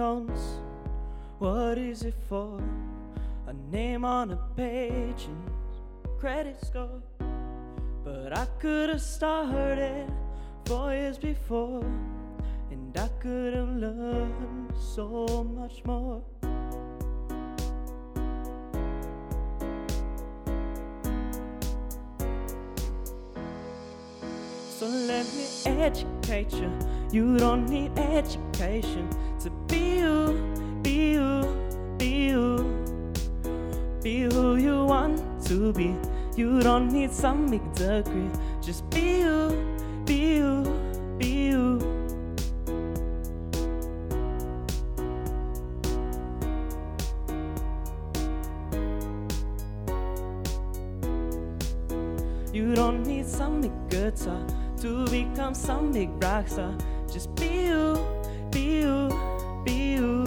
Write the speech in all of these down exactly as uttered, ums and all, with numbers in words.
loans. What is it for? A name on a page and credit score. But I could have started four years before, and I could have learned so much more. So let me educate you. You don't need education to be you, be you, be you. Be who you want to be. You don't need some big degree. Just be you, be you, be you. You don't need some big guitar to become some big rock star. Just be you, be you, be you.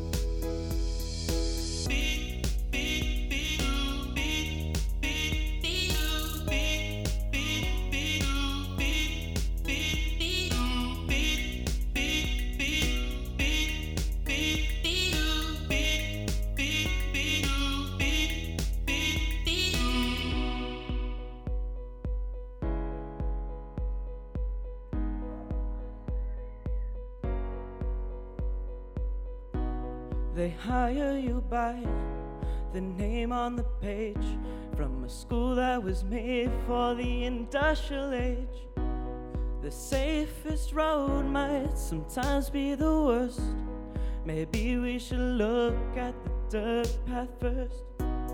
They hire you by the name on the page, from a school that was made for the industrial age. The safest road might sometimes be the worst. Maybe we should look at the dirt path first.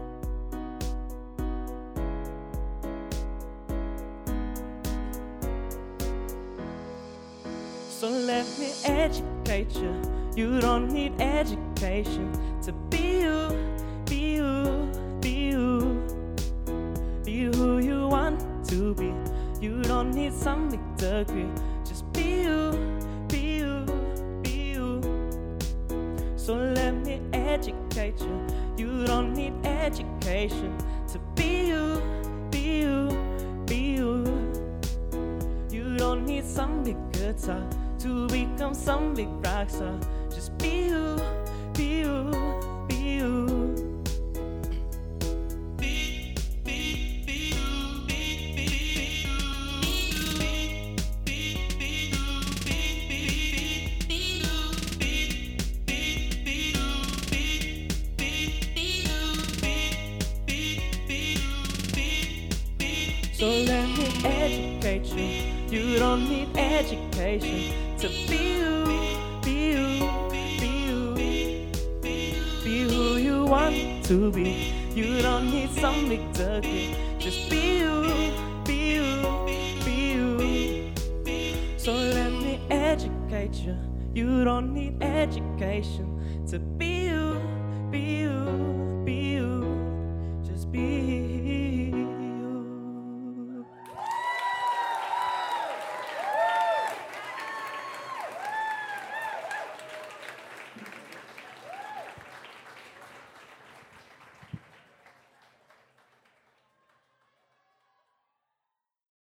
So let me educate you. You don't need education to be you, be you, be you. Be who you want to be. You don't need some big degree. Just be you, be you, be you. So let me educate you. You don't need education to be you, be you, be you. You don't need some big guitar to become some big rock star. Just be you, be you, be you. Be, be, be you, be, be, be you. Be, be, be you, be, be, be you. Be, be, be you, be, be, be you. Be, be, be you, be, be. So let me educate you. You don't need education to be you, be you, be you. Be who you want to be. You don't need some big degree. Just be you, be you, be you. So let me educate you. You don't need education to be you, be you.